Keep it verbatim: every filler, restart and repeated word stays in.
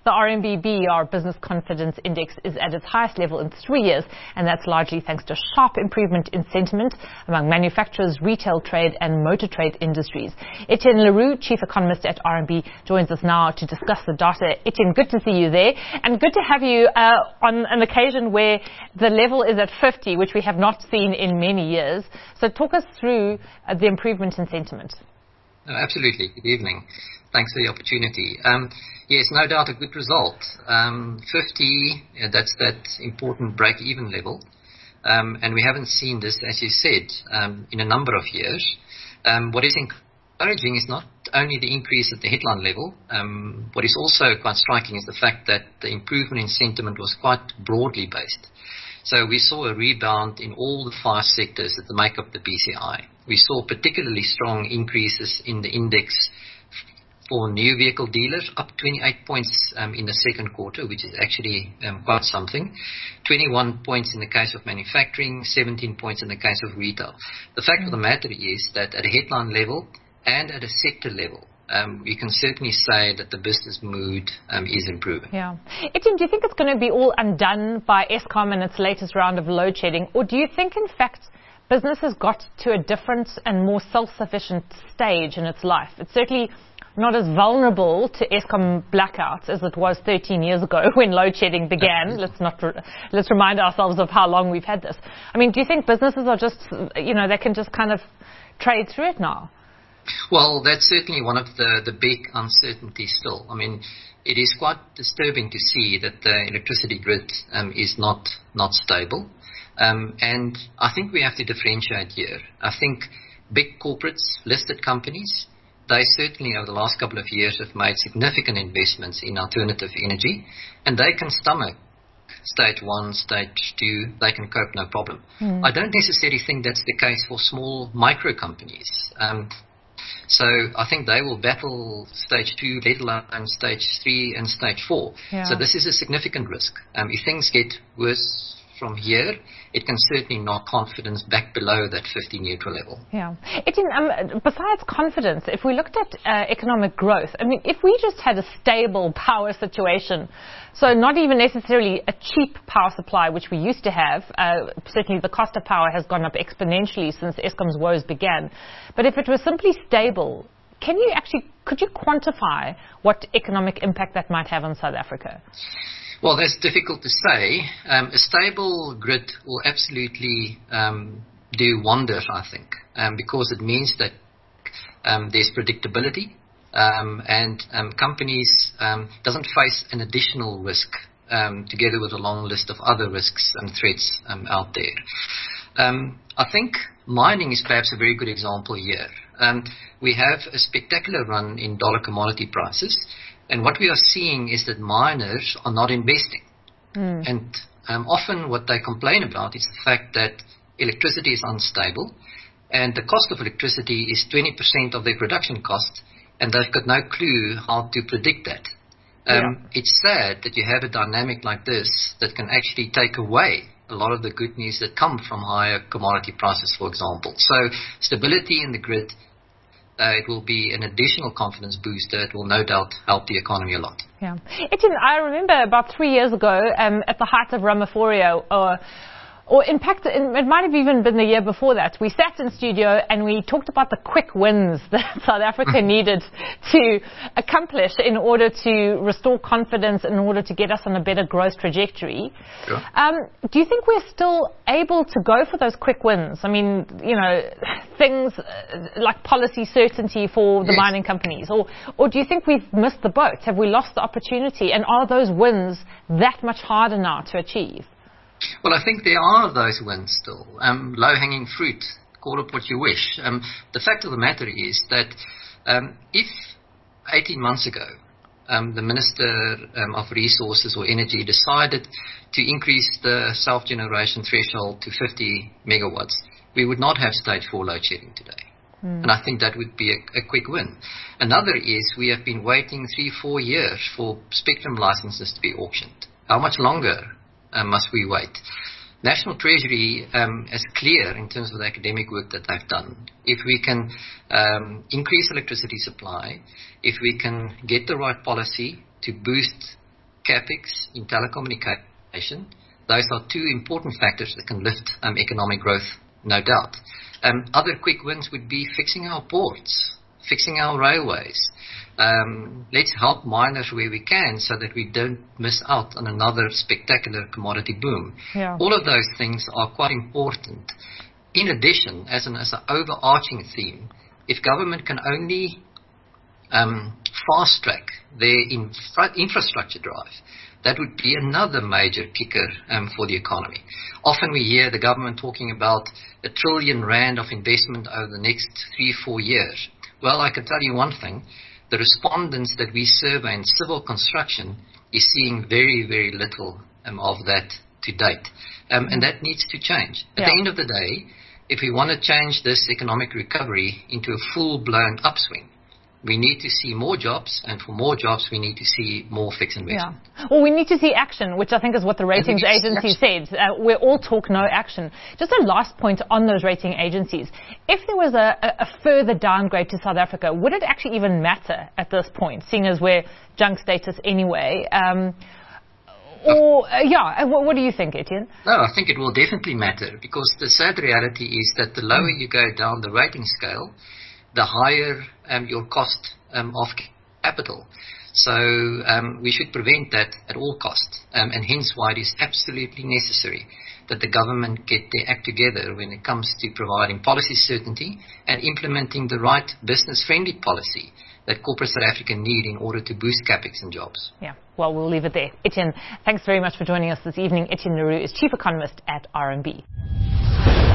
The R M B B R Business Confidence Index is at its highest level in three years, and that's largely thanks to sharp improvement in sentiment among manufacturers, retail trade and motor trade industries. Etienne Leroux, Chief Economist at R M B, joins us now to discuss the data. Etienne, good to see you there, and good to have you uh, on an occasion where the level is at fifty, which we have not seen in many years. So talk us through uh, the improvement in sentiment. Oh, absolutely. Good evening. Thanks for the opportunity. Um, yes, no doubt a good result. Um, fifty, yeah, that's that important break-even level. Um, and we haven't seen this, as you said, um, in a number of years. Um, what is encouraging is not only the increase at the headline level. Um, what is also quite striking is the fact that the improvement in sentiment was quite broadly based. So we saw a rebound in all the five sectors that make up the B C I. We saw particularly strong increases in the index for new vehicle dealers, up twenty-eight points um, in the second quarter, which is actually um, quite something. twenty-one points in the case of manufacturing, seventeen points in the case of retail. The fact mm. of the matter is that at a headline level and at a sector level, Um, we can certainly say that the business mood um, is improving. Yeah. Etienne, do you think it's going to be all undone by Eskom and its latest round of load shedding? Or do you think, in fact, business has got to a different and more self-sufficient stage in its life? It's certainly not as vulnerable to Eskom blackouts as it was thirteen years ago when load shedding began. Let's not re- let's remind ourselves of how long we've had this. I mean, do you think businesses are just, you know, they can just kind of trade through it now? Well, that's certainly one of the, the big uncertainties still. I mean, it is quite disturbing to see that the electricity grid um, is not not stable. Um, and I think we have to differentiate here. I think big corporates, listed companies, they certainly over the last couple of years have made significant investments in alternative energy, and they can stomach stage one, stage two, they can cope no problem. Mm. I don't necessarily think that's the case for small micro companies. Um, So I think they will battle stage two, let alone stage three and stage four. Yeah. So this is a significant risk. Um, if things get worse from here, it can certainly knock confidence back below that fifty neutral level. Yeah. Etienne, um, besides confidence, if we looked at uh, economic growth, I mean, if we just had a stable power situation, so not even necessarily a cheap power supply, which we used to have, uh, certainly the cost of power has gone up exponentially since Eskom's woes began, but if it was simply stable, can you actually, could you quantify what economic impact that might have on South Africa? Well, that's difficult to say. Um, a stable grid will absolutely um, do wonders, I think, um, because it means that um, there's predictability um, and um, companies um, doesn't face an additional risk um, together with a long list of other risks and threats um, out there. Um, I think mining is perhaps a very good example here. Um, we have a spectacular run in dollar commodity prices. And what we are seeing is that miners are not investing. Mm. And um, often what they complain about is the fact that electricity is unstable and the cost of electricity is twenty percent of their production cost, and they've got no clue how to predict that. Um, yeah. It's sad that you have a dynamic like this that can actually take away a lot of the good news that come from higher commodity prices, for example. So stability in the grid, Uh, it will be an additional confidence booster. It will no doubt help the economy a lot. Yeah. Etienne, I remember about three years ago, um, at the height of Ramaphoria, or, or in fact, it, it might have even been the year before that, we sat in studio and we talked about the quick wins that South Africa needed to accomplish in order to restore confidence, in order to get us on a better growth trajectory. Sure. Um, do you think we're still able to go for those quick wins? I mean, you know, things like policy certainty for the yes. mining companies, or or do you think we've missed the boat? Have we lost the opportunity, and are those wins that much harder now to achieve? Well, I think there are those wins still. Um, low-hanging fruit, call it what you wish. Um, the fact of the matter is that um, if eighteen months ago um, the Minister um, of Resources or Energy decided to increase the self-generation threshold to fifty megawatts, we would not have stage four load shedding today. Mm. And I think that would be a, a quick win. Another is we have been waiting three, four years for spectrum licenses to be auctioned. How much longer uh, must we wait? National Treasury um, is clear in terms of the academic work that they've done. If we can um, increase electricity supply, if we can get the right policy to boost capex in telecommunication. Those are two important factors that can lift um, economic growth, no doubt. Um, other quick wins would be fixing our ports, fixing our railways. Um, let's help miners where we can so that we don't miss out on another spectacular commodity boom. Yeah. All of those things are quite important. In addition, as an, as an overarching theme, if government can only um, fast-track their infra- infrastructure drive, that would be another major kicker um, for the economy. Often we hear the government talking about a trillion rand of investment over the next three, four years. Well, I can tell you one thing. The respondents that we survey in civil construction is seeing very, very little um, of that to date. Um, and that needs to change. At yeah. the end of the day, if we want to change this economic recovery into a full-blown upswing, we need to see more jobs, and for more jobs, we need to see more fixed investment. Yeah. Well, we need to see action, which I think is what the ratings agency said. Uh, we're all talk, no action. Just a last point on those rating agencies. If there was a, a, a further downgrade to South Africa, would it actually even matter at this point, seeing as we're junk status anyway? Um, or, uh, yeah, what, what do you think, Etienne? No, I think it will definitely matter, because the sad reality is that the lower you go down the rating scale, the higher um, your cost um, of capital. So um, we should prevent that at all costs, um, and hence why it is absolutely necessary that the government get their act together when it comes to providing policy certainty and implementing the right business-friendly policy that corporate South Africa need in order to boost capex and jobs. Yeah, well, we'll leave it there. Etienne, thanks very much for joining us this evening. Etienne Leroux is Chief Economist at R M B.